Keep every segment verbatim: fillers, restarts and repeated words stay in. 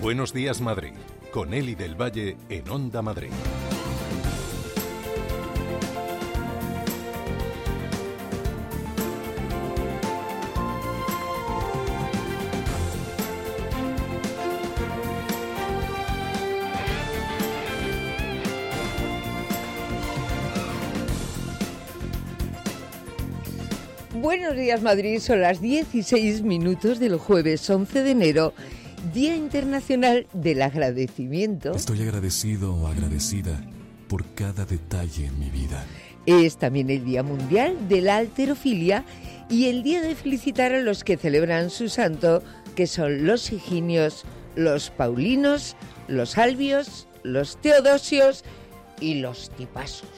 Buenos días, Madrid, con Eli del Valle en Onda Madrid. Buenos días, Madrid. Son las dieciséis minutos del jueves once de enero, Día Internacional del Agradecimiento. Estoy agradecido o agradecida por cada detalle en mi vida. Es también el Día Mundial de la Halterofilia y el día de felicitar a los que celebran su santo, que son los higinios, los paulinos, los albios, los teodosios y los tipasos.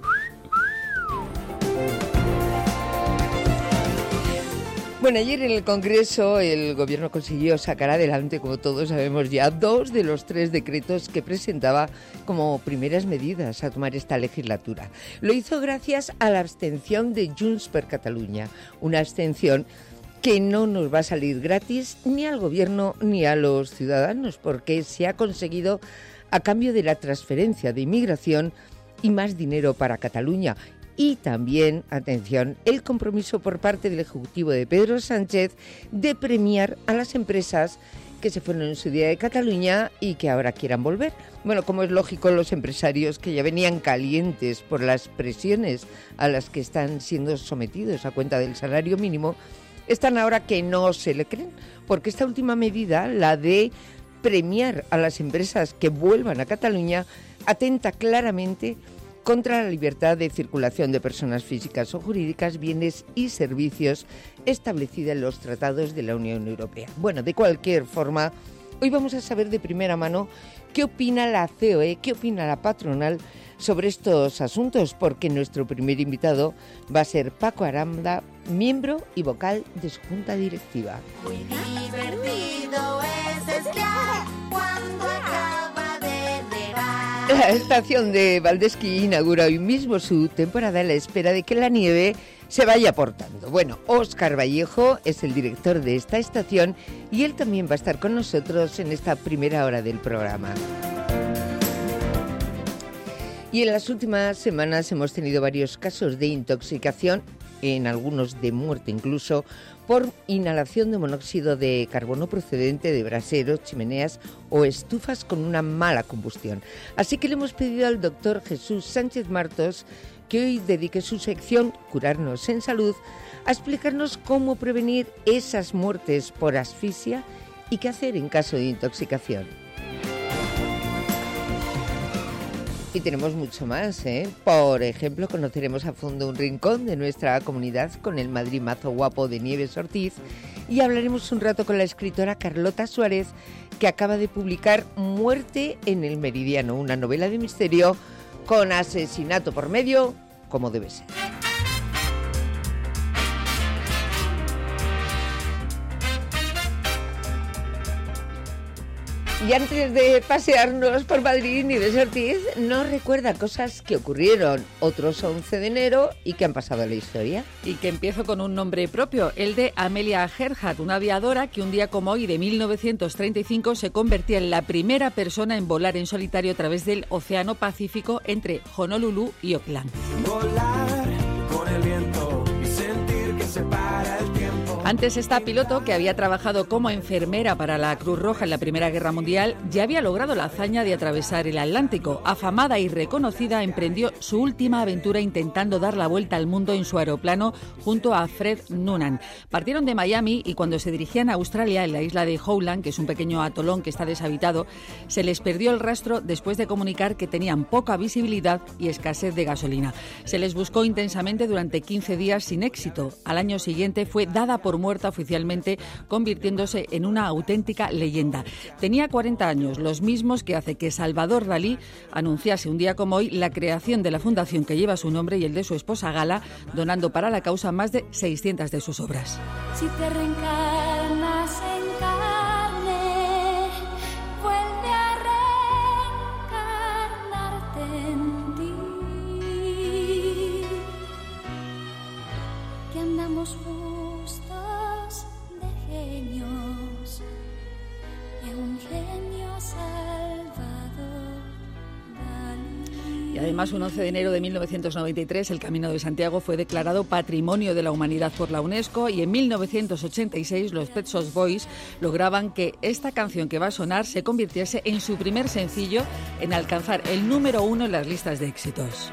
Bueno, ayer en el Congreso el Gobierno consiguió sacar adelante, como todos sabemos ya, dos de los tres decretos que presentaba como primeras medidas a tomar esta legislatura. Lo hizo gracias a la abstención de Junts per Catalunya, una abstención que no nos va a salir gratis ni al Gobierno ni a los ciudadanos, porque se ha conseguido a cambio de la transferencia de inmigración y más dinero para Cataluña. Y también, atención, el compromiso por parte del Ejecutivo de Pedro Sánchez de premiar a las empresas que se fueron en su día de Cataluña y que ahora quieran volver. Bueno, como es lógico, los empresarios que ya venían calientes por las presiones a las que están siendo sometidos a cuenta del salario mínimo, están ahora que no se le creen, porque esta última medida, la de premiar a las empresas que vuelvan a Cataluña, atenta claramente contra la libertad de circulación de personas físicas o jurídicas, bienes y servicios establecida en los tratados de la Unión Europea. Bueno, de cualquier forma, hoy vamos a saber de primera mano qué opina la C O E, qué opina la patronal sobre estos asuntos, porque nuestro primer invitado va a ser Paco Aranda, miembro y vocal de su junta directiva. Muy divertido es esquiar cuando acaba de nevar. La estación de Valdesquí inaugura hoy mismo su temporada a la espera de que la nieve se vaya aportando. Bueno, Óscar Vallejo es el director de esta estación y él también va a estar con nosotros en esta primera hora del programa. Y en las últimas semanas hemos tenido varios casos de intoxicación, en algunos de muerte incluso, por inhalación de monóxido de carbono procedente de braseros, chimeneas o estufas con una mala combustión. Así que le hemos pedido al doctor Jesús Sánchez Martos que hoy dedique su sección Curarnos en Salud a explicarnos cómo prevenir esas muertes por asfixia y qué hacer en caso de intoxicación. Y tenemos mucho más, ¿eh? Por ejemplo, conoceremos a fondo un rincón de nuestra comunidad con el Madrid Mazo Guapo de Nieves Ortiz y hablaremos un rato con la escritora Carlota Suárez, que acaba de publicar Muerte en el Meridiano, una novela de misterio con asesinato por medio, como debe ser. Y antes de pasearnos por Madrid, Nieves Ortiz nos recuerda cosas que ocurrieron otros once de enero y que han pasado a la historia. Y que empiezo con un nombre propio, el de Amelia Earhart, una aviadora que un día como hoy de mil novecientos treinta y cinco se convertía en la primera persona en volar en solitario a través del Océano Pacífico entre Honolulu y Auckland. Volar con el viento y sentir que se para el tiempo. Antes, esta piloto, que había trabajado como enfermera para la Cruz Roja en la Primera Guerra Mundial, ya había logrado la hazaña de atravesar el Atlántico. Afamada y reconocida, emprendió su última aventura intentando dar la vuelta al mundo en su aeroplano junto a Fred Noonan. Partieron de Miami y cuando se dirigían a Australia, en la isla de Howland, que es un pequeño atolón que está deshabitado, se les perdió el rastro después de comunicar que tenían poca visibilidad y escasez de gasolina. Se les buscó intensamente durante quince días sin éxito. Al año siguiente fue dada por muerta oficialmente, convirtiéndose en una auténtica leyenda. Tenía cuarenta años, los mismos que hace que Salvador Dalí anunciase un día como hoy la creación de la fundación que lleva su nombre y el de su esposa Gala, donando para la causa más de seiscientas de sus obras. Si te reencarnas en carne, vuelve a reencarnarte en ti. Que andamos justos de genios, de un genio Y además, un once de enero de mil novecientos noventa y tres, el Camino de Santiago fue declarado Patrimonio de la Humanidad por la UNESCO, y en mil novecientos ochenta y seis los Pet Shop Boys lograban que esta canción que va a sonar se convirtiese en su primer sencillo en alcanzar el número uno en las listas de éxitos.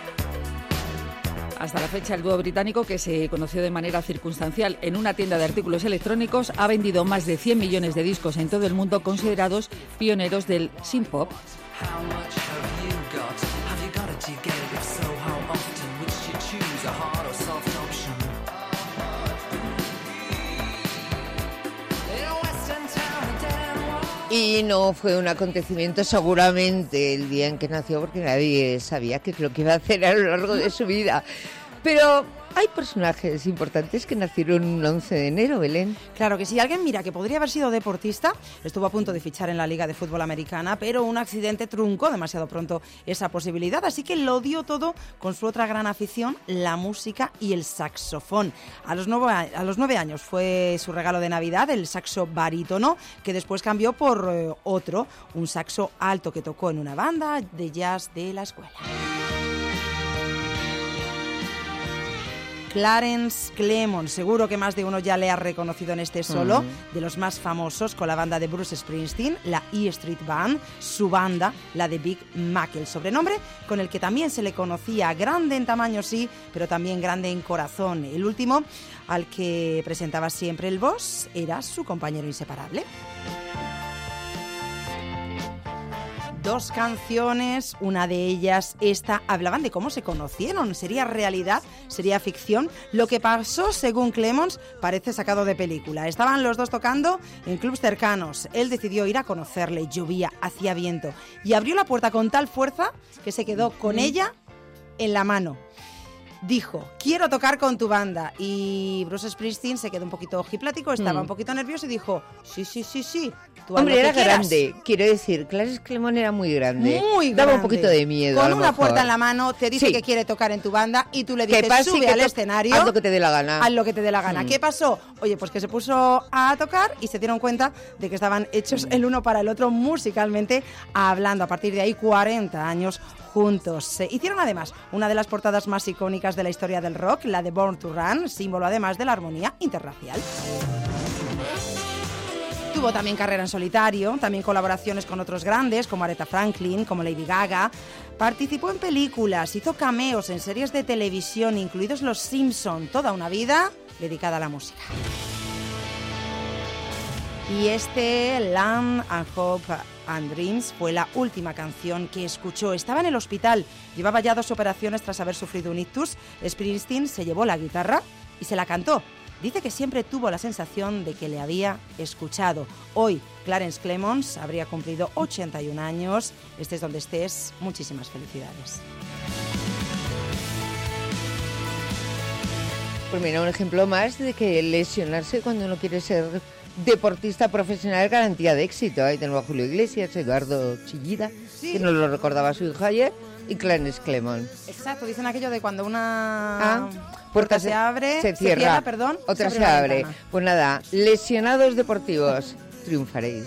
Hasta la fecha, el dúo británico, que se conoció de manera circunstancial en una tienda de artículos electrónicos, ha vendido más de cien millones de discos en todo el mundo, considerados pioneros del synth-pop. Y no fue un acontecimiento seguramente el día en que nació, porque nadie sabía qué es lo que iba a hacer a lo largo de su vida. Pero hay personajes importantes que nacieron un once de enero, Belén. Claro que sí. Alguien, mira, que podría haber sido deportista, estuvo a punto de fichar en la Liga de Fútbol Americana, pero un accidente truncó demasiado pronto esa posibilidad, así que lo dio todo con su otra gran afición, la música y el saxofón. A los nueve, a los nueve años fue su regalo de Navidad, el saxo barítono, que después cambió por eh, otro, un saxo alto que tocó en una banda de jazz de la escuela. Clarence Clemons, seguro que más de uno ya le ha reconocido en este solo, mm. de los más famosos, con la banda de Bruce Springsteen, la E Street Band, su banda, la de Big Mac, el sobrenombre con el que también se le conocía, grande en tamaño sí, pero también grande en corazón. El último, al que presentaba siempre el boss, era su compañero inseparable. Dos canciones, una de ellas, esta, hablaban de cómo se conocieron. ¿Sería realidad? ¿Sería ficción? Lo que pasó, según Clemons, parece sacado de película. Estaban los dos tocando en clubs cercanos. Él decidió ir a conocerle, llovía, hacía viento, y abrió la puerta con tal fuerza que se quedó con ella en la mano. Dijo, quiero tocar con tu banda. Y Bruce Springsteen se quedó un poquito ojiplático, estaba mm. un poquito nervioso y dijo, sí, sí, sí, sí. Tú Hombre, era quieras. grande, quiero decir, Clarence Clemons era muy grande. Muy grande. Daba un poquito de miedo. Con a lo una mejor. puerta en la mano, te dice sí. que quiere tocar en tu banda y tú le dices, pase, sube al to- escenario. Haz lo que te dé la gana. Haz lo que te dé la gana. Mm. ¿Qué pasó? Oye, pues que se puso a tocar y se dieron cuenta de que estaban hechos el uno para el otro musicalmente hablando. A partir de ahí, cuarenta años juntos. Se hicieron además una de las portadas más icónicas de la historia del rock, la de Born to Run, símbolo además de la armonía interracial. Tuvo también carrera en solitario, también colaboraciones con otros grandes como Aretha Franklin, como Lady Gaga. Participó en películas, hizo cameos en series de televisión, incluidos Los Simpson, toda una vida dedicada a la música. Y este, Land and Hope and Dreams, fue la última canción que escuchó. Estaba en el hospital, llevaba ya dos operaciones tras haber sufrido un ictus. Springsteen se llevó la guitarra y se la cantó. Dice que siempre tuvo la sensación de que le había escuchado. Hoy, Clarence Clemons habría cumplido ochenta y un años. Estés donde estés, muchísimas felicidades. Pues mira, un ejemplo más de que lesionarse cuando uno quiere ser deportista profesional es garantía de éxito. Ahí tenemos a Julio Iglesias, Eduardo Chillida, sí. que nos lo recordaba su hijo ayer, y Clarence Clemons. Exacto, dicen aquello de cuando una ah, puerta, puerta se, se abre, se cierra, se cierra, perdón, otra se, se abre. abre. Pues nada, lesionados deportivos, triunfaréis.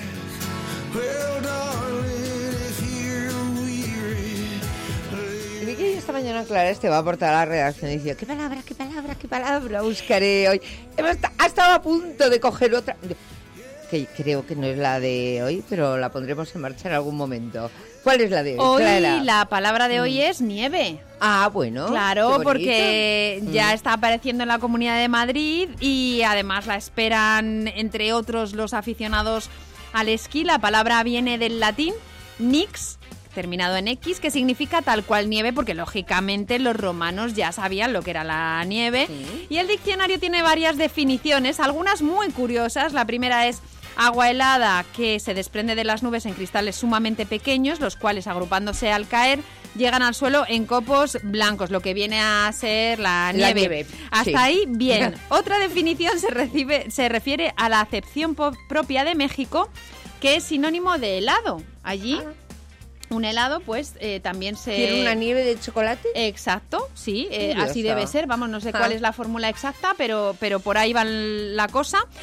Y vi que esta mañana Clara este va a aportar a la redacción y decía, ¿qué palabra, qué palabra, qué palabra buscaré hoy? Ha estado a punto de coger otra, que creo que no es la de hoy, pero la pondremos en marcha en algún momento. ¿Cuál es la de hoy, Hoy Clara? La palabra de hoy es nieve. Ah, bueno. Claro, porque ya está apareciendo en la Comunidad de Madrid y además la esperan, entre otros, los aficionados al esquí. La palabra viene del latín nix, terminado en X, que significa tal cual nieve, porque lógicamente los romanos ya sabían lo que era la nieve. Sí. Y el diccionario tiene varias definiciones, algunas muy curiosas. La primera es agua helada que se desprende de las nubes en cristales sumamente pequeños, los cuales, agrupándose al caer, llegan al suelo en copos blancos, lo que viene a ser la nieve. La nieve. Hasta sí. ahí, bien. Otra definición se, recibe, se refiere a la acepción po- propia de México, que es sinónimo de helado. Allí, ah. un helado, pues, eh, también se... ¿Tiene una nieve de chocolate? Exacto, sí, eh, así debe ser. Vamos, no sé ah. cuál es la fórmula exacta, pero, pero por ahí va la cosa.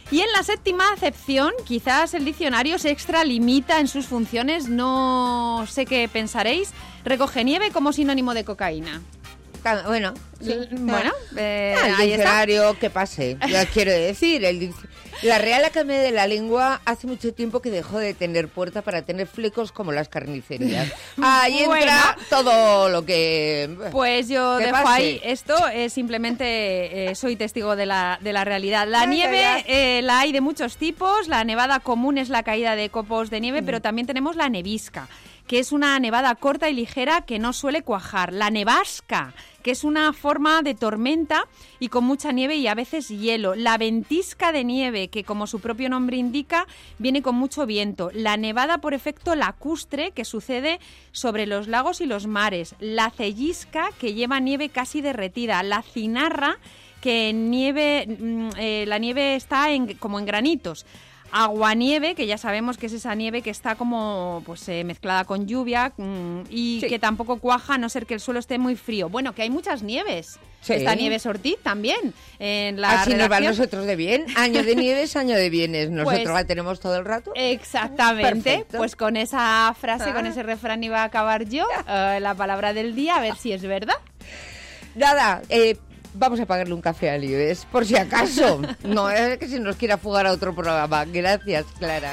Y en la séptima acepción, quizás el diccionario se extralimita en sus funciones, no sé qué pensaréis, recoge nieve como sinónimo de cocaína. Bueno, sí. Bueno, eh, Ah, el ahí está. diccionario, ¿qué pase? Ya quiero decir, el dic- la Real Academia de la Lengua hace mucho tiempo que dejó de tener puerta para tener flecos como las carnicerías. Ahí Bueno. entra todo lo que... Pues yo ¿Qué dejo pase? ahí esto, eh, simplemente eh, soy testigo de la, de la realidad. La Ya, ya, nieve ya. eh, la hay de muchos tipos, la nevada común es la caída de copos de nieve, pero también tenemos la nevisca, que es una nevada corta y ligera que no suele cuajar. La nevasca, que es una forma de tormenta y con mucha nieve y a veces hielo. La ventisca de nieve, que como su propio nombre indica, viene con mucho viento. La nevada por efecto lacustre, que sucede sobre los lagos y los mares. La cellisca, que lleva nieve casi derretida. La cinarra, que nieve, mm, eh, la nieve está en, como en granitos. Aguanieve, que ya sabemos que es esa nieve que está como pues eh, mezclada con lluvia mm, y Sí. que tampoco cuaja a no ser que el suelo esté muy frío. Bueno, que hay muchas nieves. Sí. Está Nieves Ortiz también en la Así nos va a redacción. nosotros de bien. Año de nieves, año de bienes. Nosotros Pues- la tenemos todo el rato. Exactamente, Perfecto. pues con esa frase, Ah. con ese refrán iba a acabar yo, eh, la palabra del día, a ver si es verdad. Nada, eh, vamos a pagarle un café a Nieves, por si acaso. No es que se nos quiera fugar a otro programa. Gracias, Clara.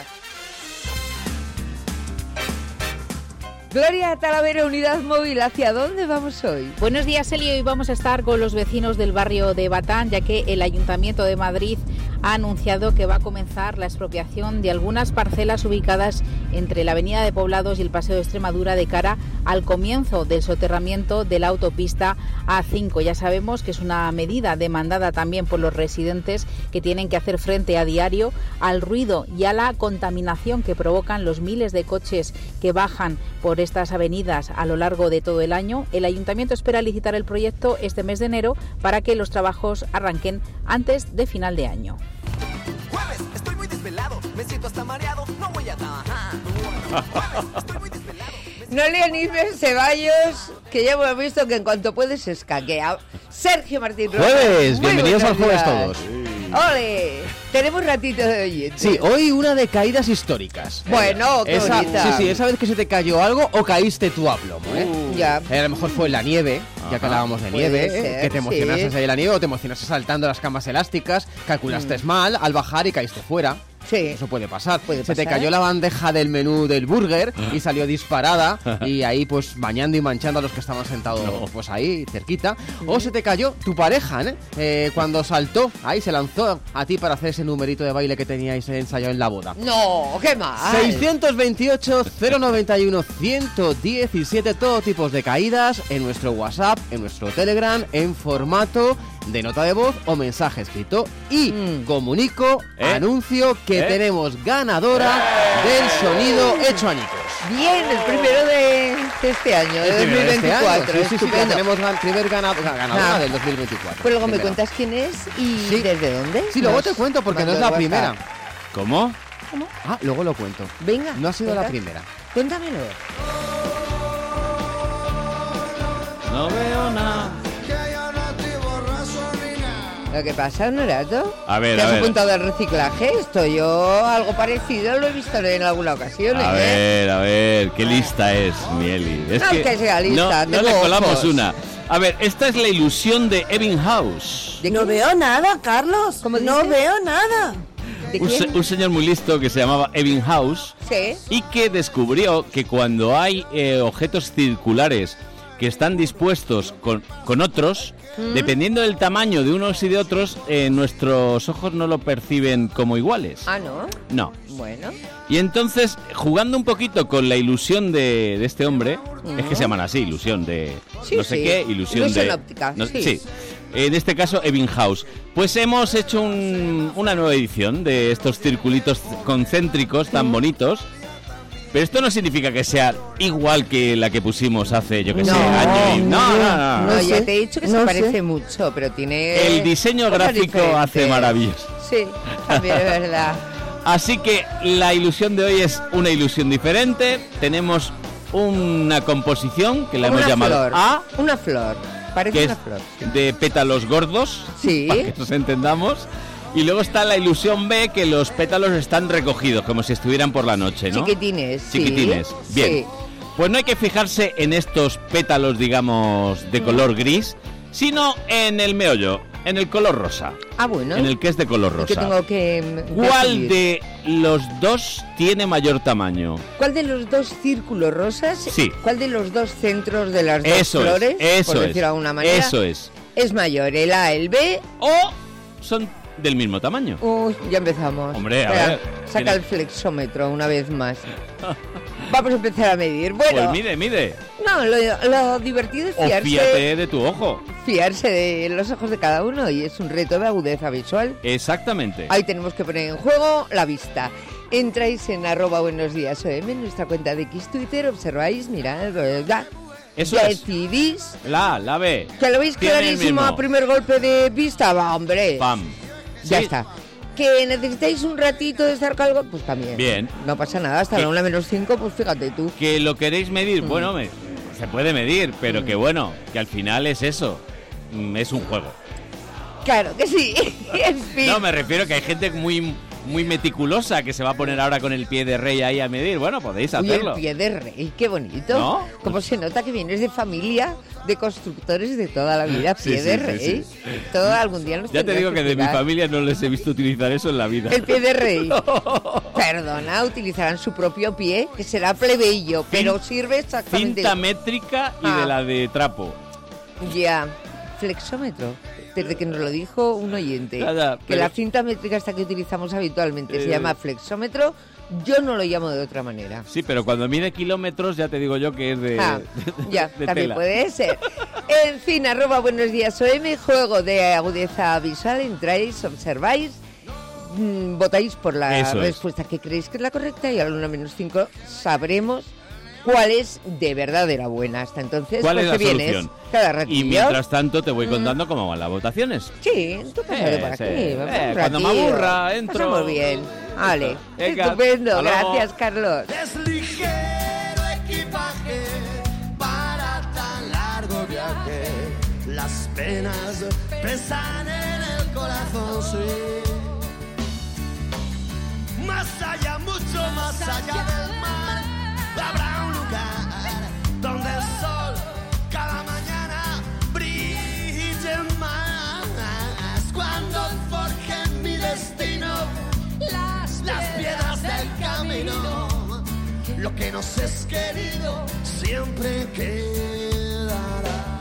Gloria Talavera, Unidad Móvil, ¿hacia dónde vamos hoy? Buenos días, Eli. Hoy vamos a estar con los vecinos del barrio de Batán, ya que el Ayuntamiento de Madrid ha anunciado que va a comenzar la expropiación de algunas parcelas ubicadas entre la Avenida de Poblados y el Paseo de Extremadura de cara al comienzo del soterramiento de la autopista A cinco. Ya sabemos que es una medida demandada también por los residentes que tienen que hacer frente a diario al ruido y a la contaminación que provocan los miles de coches que bajan por estas avenidas a lo largo de todo el año. El Ayuntamiento espera licitar el proyecto este mes de enero para que los trabajos arranquen antes de final de año. Jueves, estoy muy desvelado, me siento hasta mareado, no voy a trabajar. Jueves, estoy muy desvelado. No le Nieves Ceballos, que ya hemos visto que en cuanto puedes se escaquea. Sergio Martín Rojas. Jueves, muy bienvenidos al buenos jueves días. todos. ¡Ole! Tenemos ratito de oyentes. Sí, hoy una de caídas históricas. Bueno, qué esa, bonita. Sí, sí, esa vez que se te cayó algo o caíste tú a plomo, ¿eh? Ya. Eh, a lo mejor fue en la nieve, ya que hablábamos de Puede nieve, ser, que te emocionaste sí. ahí en la nieve o te emocionaste saltando las camas elásticas, calculaste mal al bajar y caíste fuera. Sí. Eso puede pasar. Puede Se te pasar. cayó la bandeja del menú del burger y salió disparada y ahí pues bañando y manchando a los que estaban sentados pues ahí cerquita. O se te cayó tu pareja, ¿eh? Eh, cuando saltó, ahí se lanzó a ti para hacer ese numerito de baile que teníais ensayado en la boda. No, qué mal. seiscientos veintiocho, cero noventa y uno, ciento diecisiete, todo tipos de caídas en nuestro WhatsApp, en nuestro Telegram, en formato de nota de voz o mensaje escrito. Y Mm. comunico, ¿Eh? anuncio que ¿Eh? tenemos ganadora del sonido hecho añicos. Bien, el primero de, de este año, de El dos mil primero de este año. veinticuatro. Sí, sí, sí, ya Estupendo. tenemos gan- primer ganado, ganadora Ah. del dos mil veinticuatro. Pues luego me Primera. cuentas quién es y Sí. desde dónde. Sí, luego Nos te cuento porque no es manda la el primera. WhatsApp. ¿Cómo? Ah, luego lo cuento. Venga. No ha sido venga. la primera. Cuéntamelo. No veo nada. Lo que pasa, Honorato. A ver, ¿Te a has ver. apuntado al reciclaje? Esto yo algo parecido lo he visto en alguna ocasión. A ¿eh? ver, a ver, qué lista es, Mieli. Es No es que sea lista, no, no tengo le colamos ojos. una. A ver, esta es la ilusión de Ebbinghaus. ¿De No quién? veo nada, Carlos. ¿Cómo no dices? veo nada. ¿De Un, se- quién? un señor muy listo que se llamaba Ebbinghaus Sí. y que descubrió que cuando hay eh, objetos circulares que están dispuestos con, con otros, Mm. dependiendo del tamaño de unos y de otros, eh, nuestros ojos no lo perciben como iguales. Ah, ¿no? No. Bueno. Y entonces, jugando un poquito con la ilusión de, de este hombre, es que se llaman así, ilusión de Sí, no sé sí. qué, ilusión, Ilusión de... óptica, no- sí. En este caso, Ebbinghaus. Pues hemos hecho un- una nueva edición de estos circulitos concéntricos tan bonitos. Pero esto no significa que sea igual que la que pusimos hace, yo que sé, No, año y... No, no, no. No, no. ya sé, te he dicho que no se sé. parece mucho, pero tiene... El diseño cosas gráfico hace diferentes. maravillas. Sí, también es verdad. Así que la ilusión de hoy es una ilusión diferente. Tenemos una composición que la Como hemos una llamado flor. A, Una flor. Parece que una es flor. de pétalos gordos, Sí. para que nos entendamos. Y luego está la ilusión B, que los pétalos están recogidos, como si estuvieran por la noche, ¿no? Chiquitines, sí. Chiquitines, bien. Sí. Pues no hay que fijarse en estos pétalos, digamos, de color gris, sino en el meollo, en el color rosa. Ah, bueno. En el que es de color rosa. Que tengo que ¿Cuál de los dos tiene mayor tamaño? ¿Cuál de los dos círculos rosas? Sí. ¿Cuál de los dos centros de las dos eso flores? Es, eso por es. decirlo de alguna manera. Eso es. Es mayor, el A, el B. O son del mismo tamaño. Uy, ya empezamos. Hombre, a Espera, ver. Saca tiene... el flexómetro una vez más. Vamos a empezar a medir. Bueno, pues mide, mide. No, lo, lo divertido es fiarse. O fíjate de tu ojo. Fiarse de los ojos de cada uno y es un reto de agudeza visual. Exactamente. Ahí tenemos que poner en juego la vista. Entráis en arroba buenos días O M, en nuestra cuenta de X Twitter, observáis, mirad, ya. Eso ya es. decidís. La, la B. Que lo veis Tiene el clarísimo mismo. a primer golpe de vista, va, hombre. Pam. Ya Sí. está. Que necesitáis un ratito de estar calvo, pues también. Bien. No pasa nada, hasta Que- la una menos cinco, pues fíjate tú. Que lo queréis medir, Mm. bueno, me- se puede medir, pero que bueno, que al final es eso. Mm, Es un juego. Claro que sí. En fin. No, me refiero que hay gente muy muy meticulosa que se va a poner ahora con el pie de rey ahí a medir. Bueno, podéis Uy, hacerlo. el pie de rey, qué bonito. ¿No? Cómo se nota que vienes de familia de constructores de toda la vida. Sí, Pie sí, de sí, rey. sí. Todo algún día nos Ya te tendrás digo que de mi explicar. familia no les he visto utilizar eso en la vida. El pie de rey. Perdona, utilizarán su propio pie, que será plebeyo, pero sirve exactamente. Cinta métrica y Ah. de la de trapo. Ya, flexómetro. Desde que nos lo dijo un oyente, Nada, que pero- la cinta métrica esta que utilizamos habitualmente se Eh. llama flexómetro, yo no lo llamo de otra manera. Sí, pero cuando mide kilómetros ya te digo yo que es de, Ah, ya, de también tela. puede ser. En fin, arroba buenos días O M, juego de agudeza visual, entráis, observáis, mm, votáis por la Eso es. respuesta que creéis que es la correcta y a la una menos cinco sabremos cuál es de verdad de la buena. Hasta entonces, ¿Cuál pues es la te vienes solución? cada Y ratillo. mientras tanto te voy Mm. contando cómo van las votaciones. Sí, tú pásate Eh, por aquí. sí. vamos Eh, un cuando me ratillo. aburra, entro. Pasamos bien. Vale, Venga, estupendo. hasta luego. Gracias, Carlos. Es ligero equipaje para tan largo viaje. Las penas pesan en el corazón, sí. Más allá, mucho más allá del mar, habrá un lugar donde el sol cada mañana brille más. Cuando forje mi destino las, las piedras del camino, lo que nos es querido siempre quedará.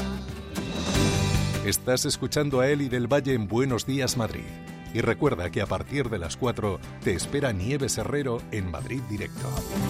Estás escuchando a Eli del Valle en Buenos Días Madrid. Y recuerda que a partir de las cuatro te espera Nieves Herrero en Madrid Directo.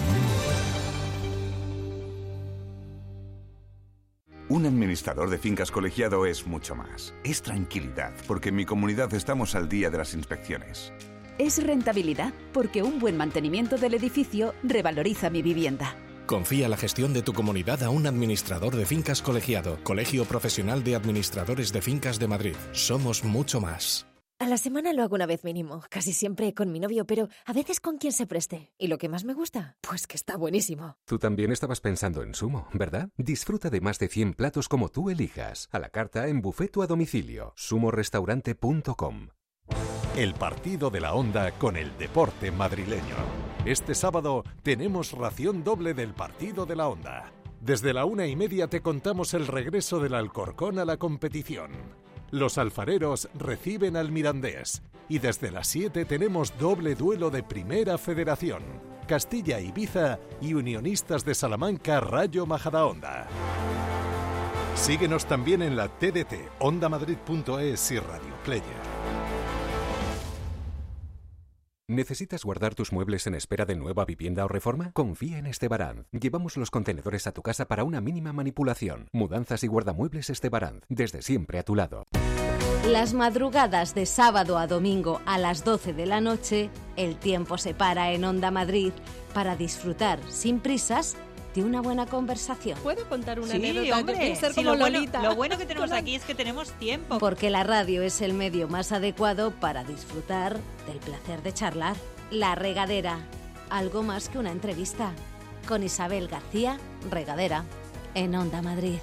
Un administrador de fincas colegiado es mucho más. Es tranquilidad, porque en mi comunidad estamos al día de las inspecciones. Es rentabilidad, porque un buen mantenimiento del edificio revaloriza mi vivienda. Confía la gestión de tu comunidad a un administrador de fincas colegiado. Colegio Profesional de Administradores de Fincas de Madrid. Somos mucho más. A la semana lo hago una vez mínimo, casi siempre con mi novio, pero a veces con quien se preste. ¿Y lo que más me gusta? Pues que está buenísimo. Tú también estabas pensando en Sumo, ¿verdad? Disfruta de más de cien platos como tú elijas. A la carta en buffet o a domicilio. sumo restaurante punto com. El partido de la Onda con el deporte madrileño. Este sábado tenemos ración doble del partido de la Onda. Desde la una y media te contamos el regreso del Alcorcón a la competición. Los alfareros reciben al Mirandés. Y desde las siete tenemos doble duelo de Primera Federación. Castilla Ibiza y Unionistas de Salamanca Rayo Majadahonda. Síguenos también en la T D T, onda madrid punto es y Radio Player. ¿Necesitas guardar tus muebles en espera de nueva vivienda o reforma? Confía en Estebaranz. Llevamos los contenedores a tu casa para una mínima manipulación. Mudanzas y guardamuebles Estebaranz. Desde siempre a tu lado. Las madrugadas de sábado a domingo a las doce de la noche, el tiempo se para en Onda Madrid para disfrutar sin prisas de una buena conversación. ¿Puedo contar una Sí, anécdota? hombre, Yo quiero ser sí, como lo, bueno, Lolita. lo bueno que tenemos Con- aquí es que tenemos tiempo. Porque la radio es el medio más adecuado para disfrutar del placer de charlar. La Regadera, algo más que una entrevista. Con Isabel García Regadera, en Onda Madrid.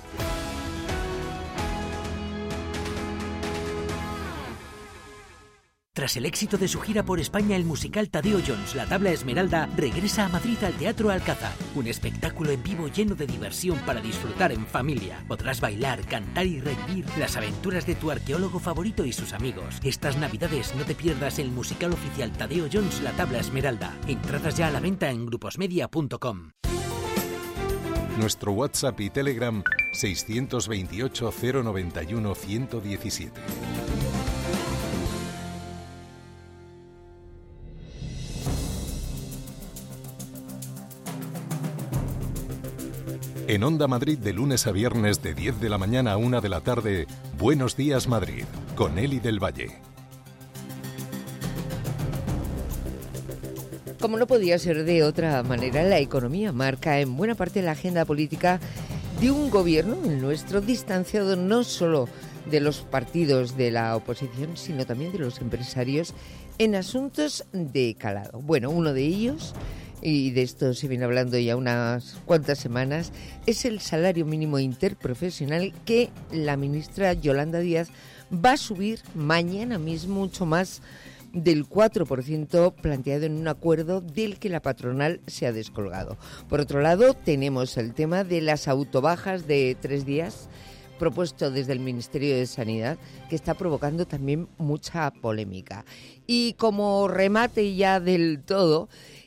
Tras el éxito de su gira por España, el musical Tadeo Jones, La Tabla Esmeralda, regresa a Madrid al Teatro Alcázar. Un espectáculo en vivo lleno de diversión para disfrutar en familia. Podrás bailar, cantar y revivir las aventuras de tu arqueólogo favorito y sus amigos. Estas navidades no te pierdas el musical oficial Tadeo Jones, La Tabla Esmeralda. Entradas ya a la venta en gruposmedia punto com. Nuestro WhatsApp y Telegram seiscientos veintiocho cero noventa y uno ciento diecisiete. En Onda Madrid, de lunes a viernes, de diez de la mañana a una de la tarde, Buenos Días Madrid, con Eli del Valle. Como no podía ser de otra manera, la economía marca en buena parte la agenda política de un gobierno, el nuestro, distanciado no solo de los partidos de la oposición, sino también de los empresarios en asuntos de calado. Bueno, uno de ellos, y de esto se viene hablando ya unas cuantas semanas, es el salario mínimo interprofesional que la ministra Yolanda Díaz va a subir mañana mismo mucho más del cuatro por ciento planteado en un acuerdo del que la patronal se ha descolgado. Por otro lado, tenemos el tema de las autobajas de tres días propuesto desde el Ministerio de Sanidad, que está provocando también mucha polémica. Y como remate ya del todo,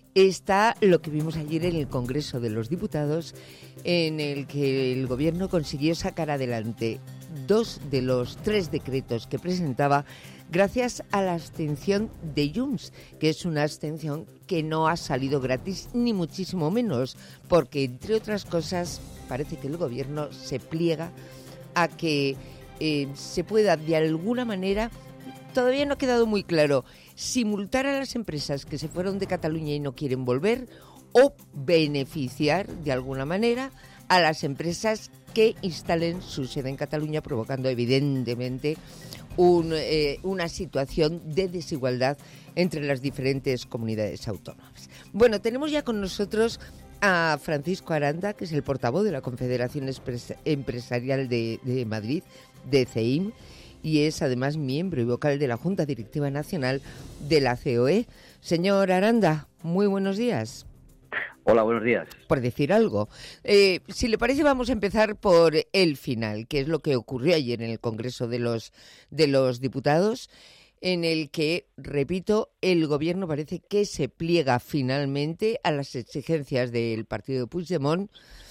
está lo que vimos ayer en el Congreso de los Diputados, en el que el Gobierno consiguió sacar adelante dos de los tres decretos que presentaba gracias a la abstención de Junts, que es una abstención que no ha salido gratis ni muchísimo menos, porque entre otras cosas parece que el Gobierno se pliega a que eh, se pueda de alguna manera, todavía no ha quedado muy claro, si multar a las empresas que se fueron de Cataluña y no quieren volver, o beneficiar de alguna manera a las empresas que instalen su sede en Cataluña, provocando evidentemente un, eh, una situación de desigualdad entre las diferentes comunidades autónomas. Bueno, tenemos ya con nosotros a Francisco Aranda, que es el portavoz de la Confederación Empresarial de, de Madrid, de C E I M, y es además miembro y vocal de la Junta Directiva Nacional de la C O E. Señor Aranda, muy buenos días. Hola, buenos días. Por decir algo. Eh, si le parece, vamos a empezar por el final, que es lo que ocurrió ayer en el Congreso de los, de los Diputados, en el que, repito, el Gobierno parece que se pliega finalmente a las exigencias del partido de Puigdemont.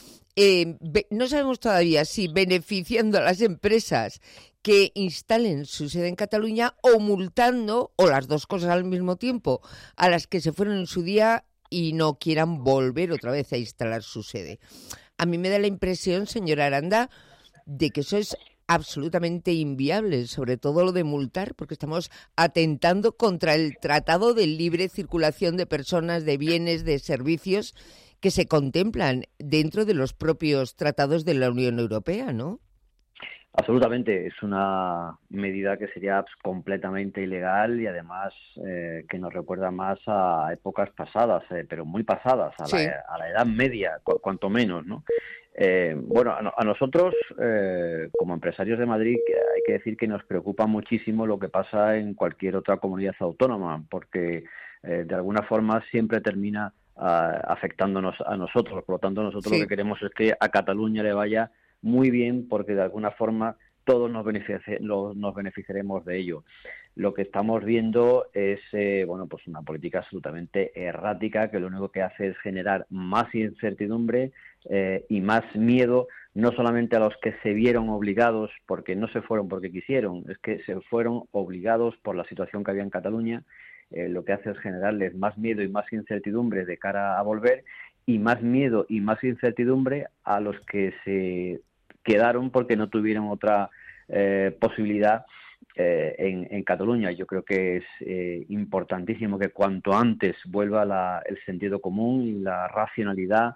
Eh, no sabemos todavía si beneficiando a las empresas que instalen su sede en Cataluña o multando, o las dos cosas al mismo tiempo, a las que se fueron en su día y no quieran volver otra vez a instalar su sede. A mí me da la impresión, señora Aranda, de que eso es absolutamente inviable, sobre todo lo de multar, porque estamos atentando contra el Tratado de Libre Circulación de Personas, de Bienes, de Servicios, que se contemplan dentro de los propios tratados de la Unión Europea, ¿no? Absolutamente, es una medida que sería completamente ilegal y además eh, que nos recuerda más a épocas pasadas, eh, pero muy pasadas, a, sí. la, a la Edad Media, cu cuanto menos, ¿no? Eh, bueno, a, a nosotros, eh, como empresarios de Madrid, hay que decir que nos preocupa muchísimo lo que pasa en cualquier otra comunidad autónoma, porque eh, de alguna forma siempre termina uh, afectándonos a nosotros. Por lo tanto, nosotros sí. lo que queremos es que a Cataluña le vaya muy bien, porque de alguna forma todos nos, benefici nos beneficiaremos de ello. Lo que estamos viendo es eh, bueno, pues una política absolutamente errática, que lo único que hace es generar más incertidumbre eh, y más miedo, no solamente a los que se vieron obligados, porque no se fueron porque quisieron, es que se fueron obligados por la situación que había en Cataluña. Eh, lo que hace es generarles más miedo y más incertidumbre de cara a volver, y más miedo y más incertidumbre a los que se quedaron porque no tuvieron otra eh, posibilidad eh, en, en Cataluña. Yo creo que es eh, importantísimo que cuanto antes vuelva la, el sentido común y la racionalidad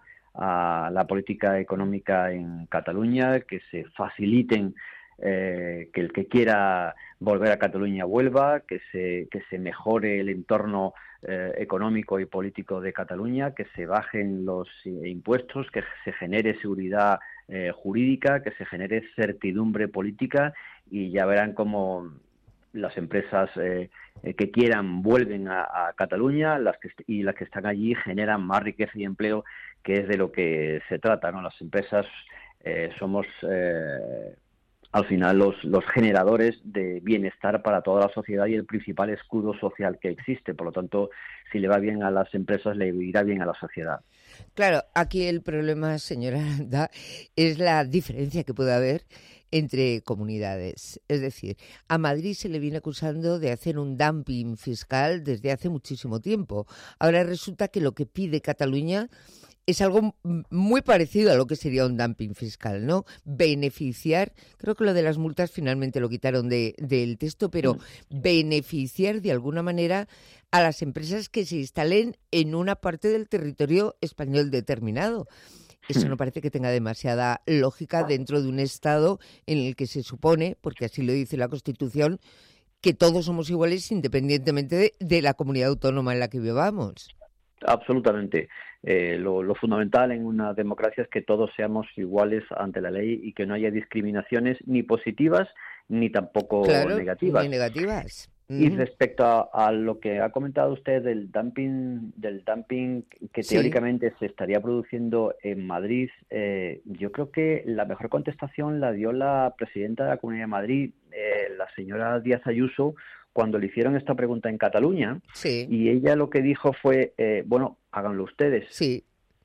a la política económica en Cataluña, que se faciliten, eh, que el que quiera volver a Cataluña vuelva, que se, que se mejore el entorno eh, económico y político de Cataluña, que se bajen los eh, impuestos, que se genere seguridad Eh, jurídica, que se genere certidumbre política, y ya verán cómo las empresas eh, eh, que quieran vuelven a, a Cataluña, las que y las que están allí generan más riqueza y empleo, que es de lo que se trata, ¿no? Las empresas eh, somos eh, al final los, los generadores de bienestar para toda la sociedad y el principal escudo social que existe. Por lo tanto, si le va bien a las empresas, le irá bien a la sociedad. Claro, aquí el problema, señora Aranda, es la diferencia que puede haber entre comunidades. Es decir, a Madrid se le viene acusando de hacer un dumping fiscal desde hace muchísimo tiempo. Ahora resulta que lo que pide Cataluña es algo muy parecido a lo que sería un dumping fiscal, ¿no? Beneficiar, creo que lo de las multas finalmente lo quitaron de, del texto, pero mm. beneficiar de alguna manera a las empresas que se instalen en una parte del territorio español determinado. Eso no parece que tenga demasiada lógica dentro de un Estado en el que se supone, porque así lo dice la Constitución, que todos somos iguales independientemente de, de la comunidad autónoma en la que vivamos. Absolutamente. Eh, lo, lo fundamental en una democracia es que todos seamos iguales ante la ley y que no haya discriminaciones ni positivas ni tampoco claro, negativas. Ni negativas. Y respecto a, a lo que ha comentado usted del dumping, del dumping que Sí. teóricamente se estaría produciendo en Madrid, eh, yo creo que la mejor contestación la dio la presidenta de la Comunidad de Madrid, eh, la señora Díaz Ayuso, cuando le hicieron esta pregunta en Cataluña. Sí. Y ella lo que dijo fue, eh, bueno, háganlo ustedes. Sí.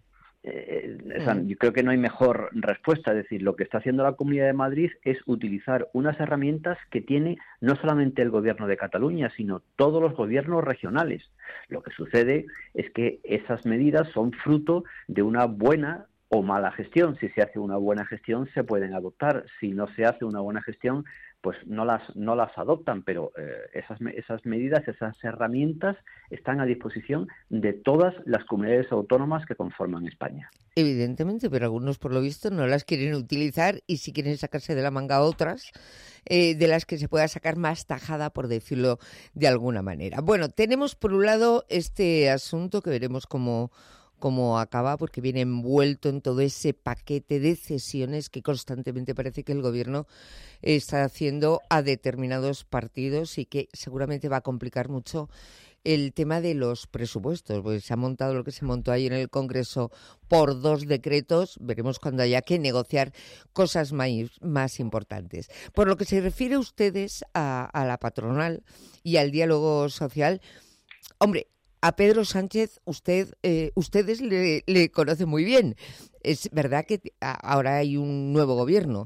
Eh, o sea, yo creo que no hay mejor respuesta. Es decir, lo que está haciendo la Comunidad de Madrid es utilizar unas herramientas que tiene no solamente el gobierno de Cataluña, sino todos los gobiernos regionales. Lo que sucede es que esas medidas son fruto de una buena o mala gestión. Si se hace una buena gestión, se pueden adoptar. Si no se hace una buena gestión, pues no las no las adoptan, pero eh, esas esas medidas, esas herramientas están a disposición de todas las comunidades autónomas que conforman España. Evidentemente, pero algunos por lo visto no las quieren utilizar y si quieren sacarse de la manga otras, eh, de las que se pueda sacar más tajada, por decirlo de alguna manera. Bueno, tenemos por un lado este asunto que veremos cómo cómo acaba, porque viene envuelto en todo ese paquete de cesiones que constantemente parece que el gobierno está haciendo a determinados partidos y que seguramente va a complicar mucho el tema de los presupuestos, porque se ha montado lo que se montó ahí en el Congreso por dos decretos. Veremos cuando haya que negociar cosas más, más importantes. Por lo que se refiere a ustedes a, a la patronal y al diálogo social, hombre, a Pedro Sánchez usted, eh, ustedes le, le conocen muy bien. Es verdad que ahora hay un nuevo gobierno.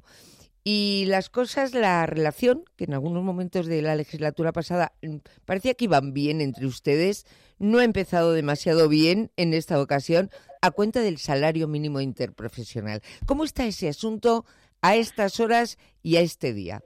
Y las cosas, la relación, que en algunos momentos de la legislatura pasada parecía que iban bien entre ustedes, no ha empezado demasiado bien en esta ocasión a cuenta del salario mínimo interprofesional. ¿Cómo está ese asunto a estas horas y a este día?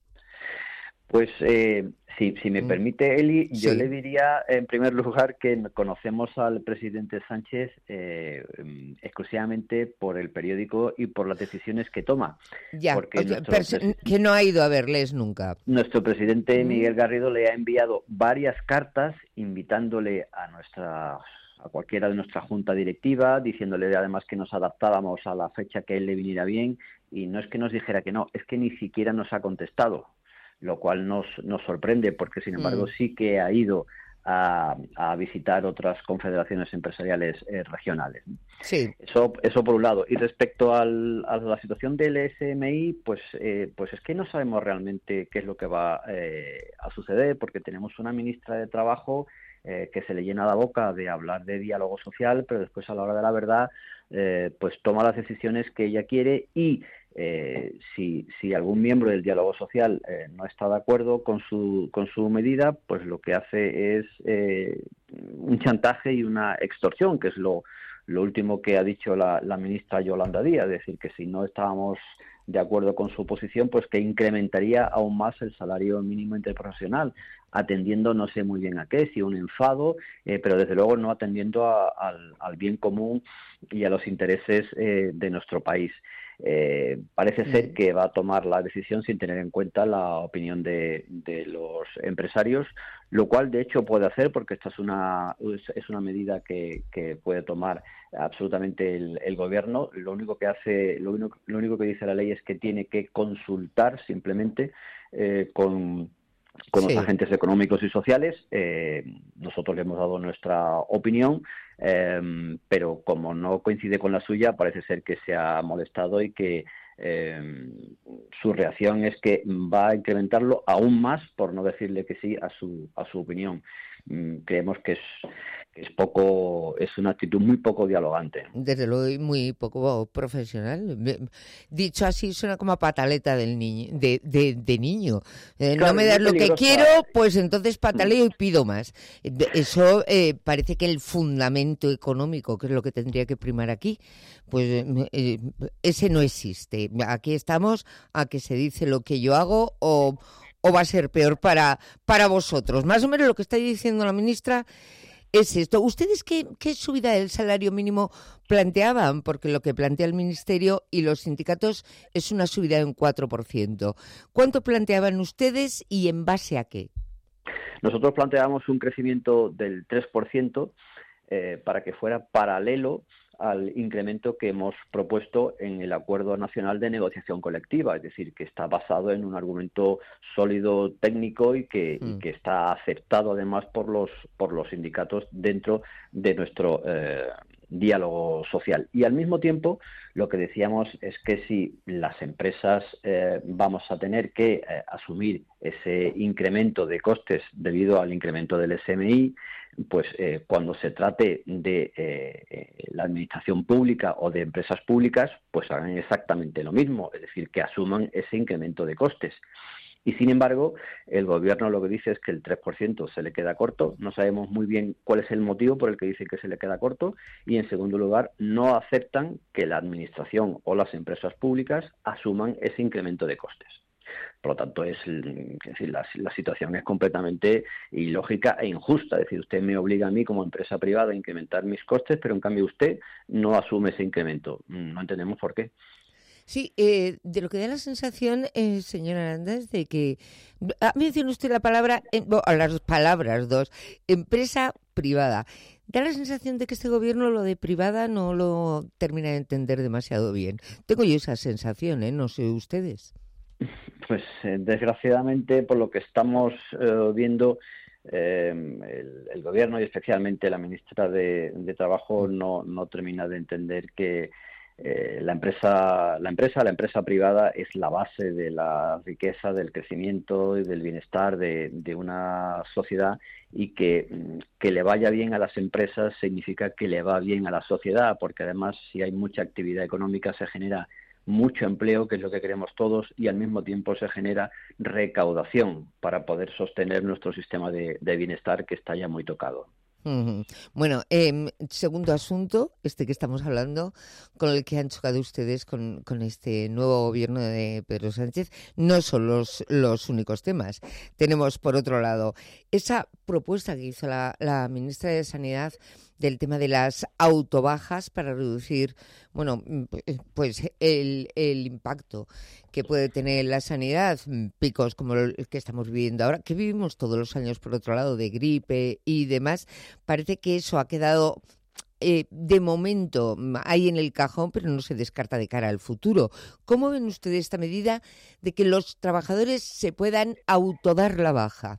Pues eh, si, si me permite, Eli, yo Sí. le diría en primer lugar que conocemos al presidente Sánchez eh, exclusivamente por el periódico y por las decisiones que toma. Ya, Porque o sea, nuestro, perso- que no ha ido a verles nunca. nuestro presidente Miguel Garrido le ha enviado varias cartas invitándole a nuestra a cualquiera de nuestra junta directiva, diciéndole además que nos adaptábamos a la fecha que a él le viniera bien, y no es que nos dijera que no, es que ni siquiera nos ha contestado, lo cual nos, nos sorprende, porque sin embargo Mm. sí que ha ido a, a visitar otras confederaciones empresariales eh, regionales. Sí. Eso, eso por un lado. Y respecto al, a la situación del S M I, pues, eh, pues es que no sabemos realmente qué es lo que va eh, a suceder, porque tenemos una ministra de Trabajo eh, que se le llena la boca de hablar de diálogo social, pero después a la hora de la verdad eh, pues toma las decisiones que ella quiere y Eh, si, si algún miembro del diálogo social eh, no está de acuerdo con su, con su medida, pues lo que hace es eh, un chantaje y una extorsión, que es lo, lo último que ha dicho la, la ministra Yolanda Díaz, es decir, que si no estábamos de acuerdo con su posición, pues que incrementaría aún más el salario mínimo interprofesional, atendiendo no sé muy bien a qué, si un enfado, eh, pero desde luego no atendiendo a, al, al bien común y a los intereses eh, de nuestro país. Eh, parece ser que va a tomar la decisión sin tener en cuenta la opinión de, de los empresarios, lo cual de hecho puede hacer, porque esta es una es una medida que, que puede tomar absolutamente el, el gobierno. Lo único que hace, lo único, lo único que dice la ley es que tiene que consultar simplemente eh, con con Sí. los agentes económicos y sociales. Eh, nosotros le hemos dado nuestra opinión, eh, pero como no coincide con la suya, parece ser que se ha molestado y que eh, su reacción es que va a incrementarlo aún más por no decirle que sí a su a su opinión. Mm, creemos que es que es poco es una actitud muy poco dialogante. Desde luego, y muy poco profesional. Me- Dicho así, suena como a pataleta del niño, de, de, de niño. Eh, Claro, no me es das muy lo que peligrosa. quiero, pues entonces pataleo y pido más. Eh, de- Eso eh, parece que el fundamento económico, que es lo que tendría que primar aquí, pues eh, eh, ese no existe. Aquí estamos a que se dice lo que yo hago o, o va a ser peor para, para vosotros. Más o menos lo que está diciendo la ministra es esto. ¿Ustedes qué, qué subida del salario mínimo planteaban? Porque lo que plantea el Ministerio y los sindicatos es una subida de un cuatro por ciento. ¿Cuánto planteaban ustedes y en base a qué? Nosotros planteamos un crecimiento del tres por ciento eh, para que fuera paralelo al incremento que hemos propuesto en el Acuerdo Nacional de Negociación Colectiva, es decir, que está basado en un argumento sólido técnico y que, y que está aceptado además por los por los sindicatos dentro de nuestro eh, diálogo social. Y al mismo tiempo, lo que decíamos es que si las empresas eh, vamos a tener que eh, asumir ese incremento de costes debido al incremento del S M I, pues eh, cuando se trate de eh, la administración pública o de empresas públicas, pues hagan exactamente lo mismo, es decir, que asuman ese incremento de costes. Y sin embargo, el Gobierno lo que dice es que el tres por ciento se le queda corto. No sabemos muy bien cuál es el motivo por el que dice que se le queda corto. Y en segundo lugar, no aceptan que la Administración o las empresas públicas asuman ese incremento de costes. Por lo tanto, es, es decir, la, la situación es completamente ilógica e injusta. Es decir, usted me obliga a mí como empresa privada a incrementar mis costes, pero en cambio usted no asume ese incremento. No entendemos por qué. Sí, eh, de lo que da la sensación, eh, señora Aranda, es de que ha mencionado usted la palabra, eh, bueno, las palabras dos, empresa privada. Da la sensación de que este gobierno lo de privada no lo termina de entender demasiado bien. Tengo yo esa sensación, ¿eh? No sé ustedes. Pues eh, desgraciadamente, por lo que estamos eh, viendo, eh, el, el gobierno y especialmente la ministra de, de Trabajo no, no termina de entender que eh, la empresa, la empresa, la empresa privada es la base de la riqueza, del crecimiento y del bienestar de, de una sociedad, y que, que le vaya bien a las empresas significa que le va bien a la sociedad, porque además si hay mucha actividad económica se genera mucho empleo, que es lo que queremos todos, y al mismo tiempo se genera recaudación para poder sostener nuestro sistema de, de bienestar, que está ya muy tocado. Uh-huh. Bueno, eh, segundo asunto, este que estamos hablando, con el que han chocado ustedes con, con este nuevo gobierno de Pedro Sánchez, no son los, los únicos temas. Tenemos, por otro lado, esa propuesta que hizo la, la ministra de Sanidad del tema de las autobajas para reducir, bueno, pues el, el impacto que puede tener la sanidad, picos como el que estamos viviendo ahora, que vivimos todos los años, por otro lado, de gripe y demás. Parece que eso ha quedado eh, de momento ahí en el cajón, pero no se descarta de cara al futuro. ¿Cómo ven ustedes esta medida de que los trabajadores se puedan autodar la baja?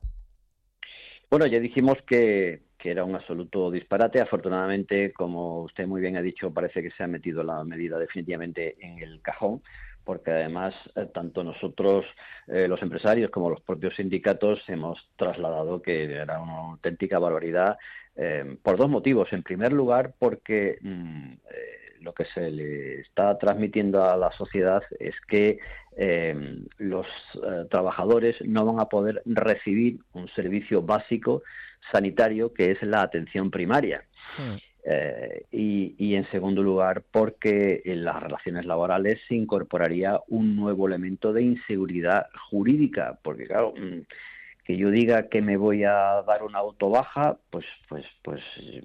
Bueno, ya dijimos que, que era un absoluto disparate. Afortunadamente, como usted muy bien ha dicho, parece que se ha metido la medida definitivamente en el cajón, porque además eh, tanto nosotros, eh, los empresarios, como los propios sindicatos hemos trasladado que era una auténtica barbaridad, eh, por dos motivos. En primer lugar, porque mm, eh, lo que se le está transmitiendo a la sociedad es que eh, los eh, trabajadores no van a poder recibir un servicio básico sanitario, que es la atención primaria. Mm. Eh, y, y en segundo lugar, porque en las relaciones laborales se incorporaría un nuevo elemento de inseguridad jurídica, porque claro, que yo diga que me voy a dar una autobaja, pues, pues, pues,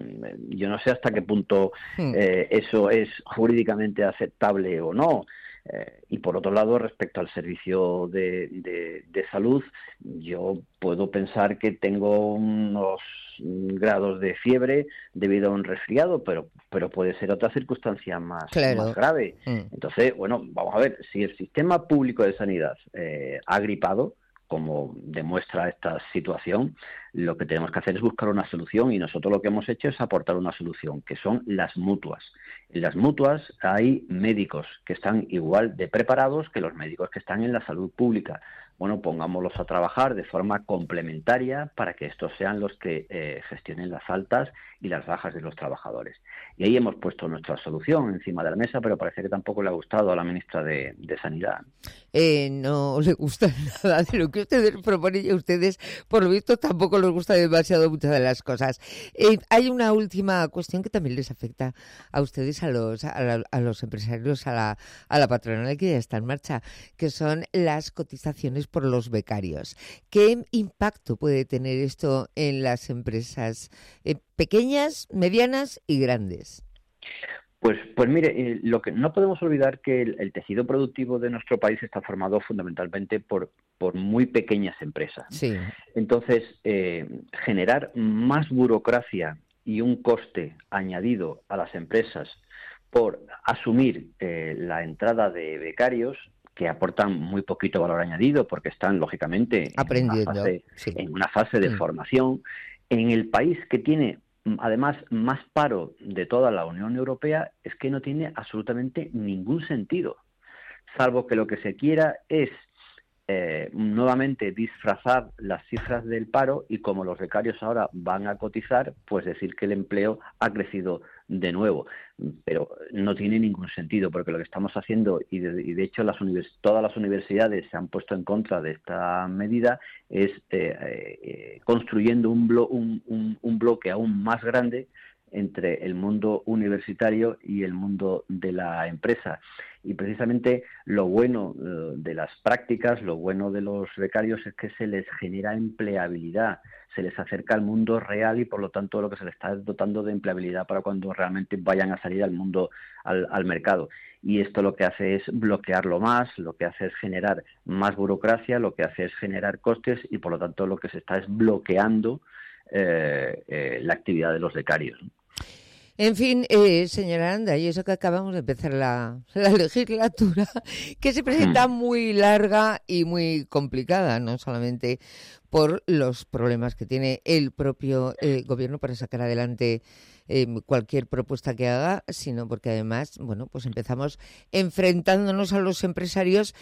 yo no sé hasta qué punto eh, eso es jurídicamente aceptable o no. Eh, y por otro lado, respecto al servicio de, de, de salud, yo puedo pensar que tengo unos grados de fiebre debido a un resfriado, pero pero puede ser otra circunstancia más, claro. más grave. Mm. Entonces, bueno, vamos a ver, si el sistema público de sanidad eh, ha gripado, como demuestra esta situación, lo que tenemos que hacer es buscar una solución, y nosotros lo que hemos hecho es aportar una solución, que son las mutuas. En las mutuas hay médicos que están igual de preparados que los médicos que están en la salud pública. Bueno, pongámoslos a trabajar de forma complementaria para que estos sean los que eh, gestionen las altas y las bajas de los trabajadores. Y ahí hemos puesto nuestra solución encima de la mesa, pero parece que tampoco le ha gustado a la ministra de, de Sanidad. Eh, no le gusta nada de lo que ustedes proponen, y a ustedes, por lo visto, tampoco les gusta demasiado muchas de las cosas. Eh, hay una última cuestión que también les afecta a ustedes, a los, a, la, a los empresarios, a la, a la patronal que ya está en marcha, que son las cotizaciones por los becarios. ¿Qué impacto puede tener esto en las empresas eh, pequeñas, medianas y grandes? Pues, pues mire, eh, lo que no podemos olvidar que el, el tejido productivo de nuestro país está formado fundamentalmente por, por muy pequeñas empresas. Sí. Entonces, eh, generar más burocracia y un coste añadido a las empresas por asumir eh, la entrada de becarios, que aportan muy poquito valor añadido porque están, lógicamente, aprendiendo, en una fase, sí. en una fase de Mm. formación. En el país que tiene, además, más paro de toda la Unión Europea, es que no tiene absolutamente ningún sentido, salvo que lo que se quiera es eh, nuevamente disfrazar las cifras del paro, y como los becarios ahora van a cotizar, pues decir que el empleo ha crecido de nuevo. Pero no tiene ningún sentido, porque lo que estamos haciendo, y de, y de hecho las univers- todas las universidades se han puesto en contra de esta medida, es eh, eh, construyendo un, blo- un, un, un bloque aún más grande entre el mundo universitario y el mundo de la empresa. Y precisamente lo bueno eh, de las prácticas, lo bueno de los becarios es que se les genera empleabilidad, se les acerca al mundo real, y por lo tanto lo que se les está dotando de empleabilidad para cuando realmente vayan a salir al mundo, al, al mercado. Y esto lo que hace es bloquearlo más, lo que hace es generar más burocracia, lo que hace es generar costes, y por lo tanto lo que se está es bloqueando eh, eh, la actividad de los becarios. En fin, eh, señora Aranda, y eso que acabamos de empezar la, la legislatura, que se presenta muy larga y muy complicada, no solamente por los problemas que tiene el propio eh, gobierno para sacar adelante eh, cualquier propuesta que haga, sino porque además, bueno, pues empezamos enfrentándonos a los empresarios,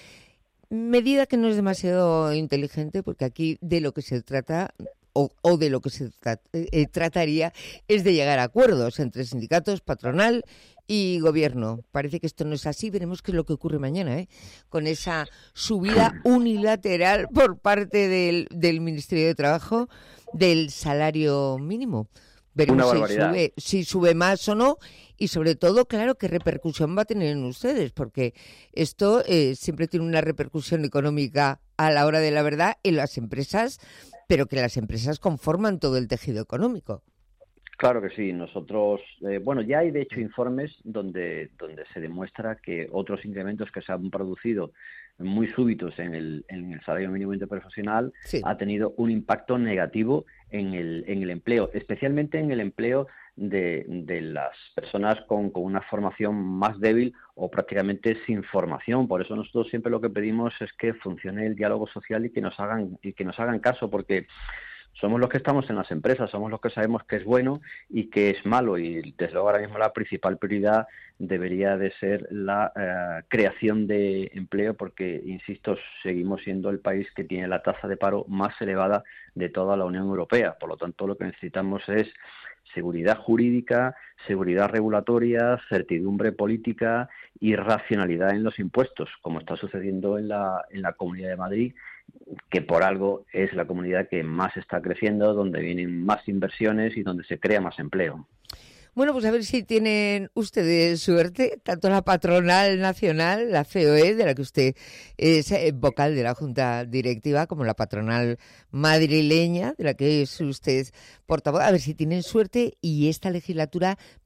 medida que no es demasiado inteligente, porque aquí de lo que se trata... O, o de lo que se tra- eh, trataría es de llegar a acuerdos entre sindicatos, patronal y gobierno. Parece que esto no es así. Veremos qué es lo que ocurre mañana, ¿eh? Con esa subida unilateral por parte del, del Ministerio de Trabajo del salario mínimo. Veremos Una si barbaridad. sube, si sube más o no, y sobre todo, claro, qué repercusión va a tener en ustedes, porque esto eh, siempre tiene una repercusión económica a la hora de la verdad en las empresas, pero que las empresas conforman todo el tejido económico. Claro que sí. Nosotros, eh, bueno, ya hay de hecho informes donde, donde se demuestra que otros incrementos que se han producido muy súbitos en el, en el salario mínimo interprofesional Sí. ha tenido un impacto negativo en el, en el empleo, especialmente en el empleo de, de las personas con, con una formación más débil o prácticamente sin formación. Por eso nosotros siempre lo que pedimos es que funcione el diálogo social y que nos hagan, y que nos hagan caso, porque somos los que estamos en las empresas, somos los que sabemos qué es bueno y qué es malo, y desde luego ahora mismo la principal prioridad debería de ser la eh, creación de empleo, porque, insisto, seguimos siendo el país que tiene la tasa de paro más elevada de toda la Unión Europea. Por lo tanto, lo que necesitamos es seguridad jurídica, seguridad regulatoria, certidumbre política y racionalidad en los impuestos, como está sucediendo en la, en la Comunidad de Madrid, que por algo es la comunidad que más está creciendo, donde vienen más inversiones y donde se crea más empleo. Bueno, pues a ver si tienen ustedes suerte, tanto la patronal nacional, la C O E, de la que usted es eh, vocal de la Junta Directiva, como la patronal madrileña, de la que es usted portavoz. A ver si tienen suerte y esta legislatura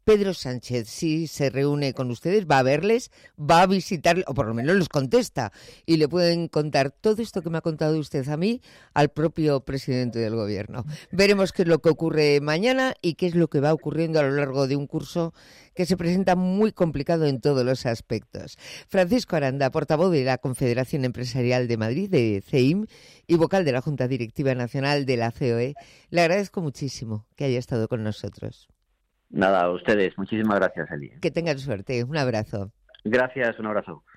Pedro Sánchez sí se reúne con ustedes, va a verles, va a visitarles, o por lo menos les contesta, y le pueden contar todo esto que me ha contado usted a mí al propio presidente del gobierno. Veremos qué es lo que ocurre mañana y qué es lo que va ocurriendo a lo largo de un curso que se presenta muy complicado en todos los aspectos. Francisco Aranda, portavoz de la Confederación Empresarial de Madrid, de C E I M, y vocal de la Junta Directiva Nacional de la C O E, le agradezco muchísimo que haya estado con nosotros. Nada, a ustedes. Muchísimas gracias, Eli. Que tengan suerte. Un abrazo. Gracias, un abrazo.